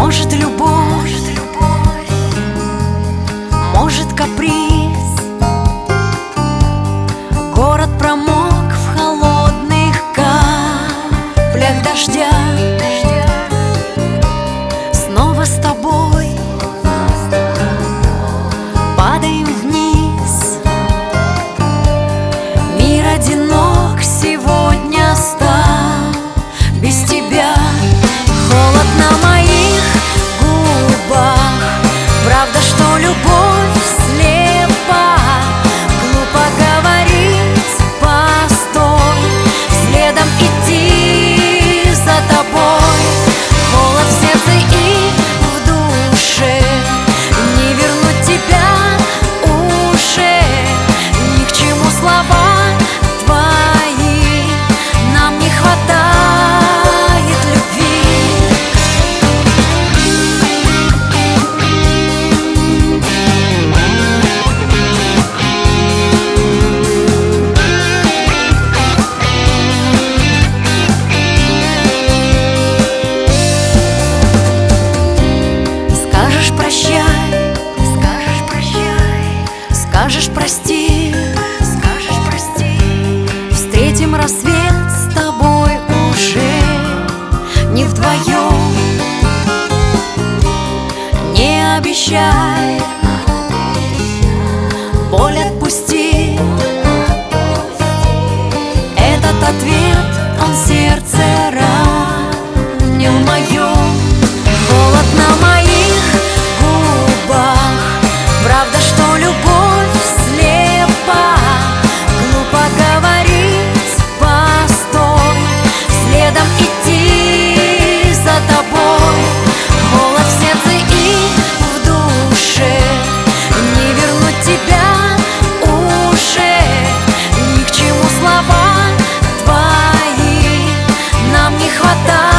Может, любовь, может, каприз. Город промок в холодных каплях дождя. Снова с тобой падаем вниз. Мир одинок сегодня стал без тебя. Холод на моих губах. Правда, что любовь слепа. Глупо говорить постой, следом идти за тобой. Холод в сердце и в душе, не вернуть тебя уже. Ни к чему слова твои, нам не хватает любви. Скажешь прощай, скажешь прости, встретим рассвет с тобой уже не вдвоем. Не обещай, боль отпусти. Этот ответ, он сердце ранил моем. Холод на моих губах. Правда, что любовь слепа. Глупо говорить постой, следом идти за тобой. Холод в сердце и в душе, не вернуть тебя уже. Ни к чему слова твои, нам не хватает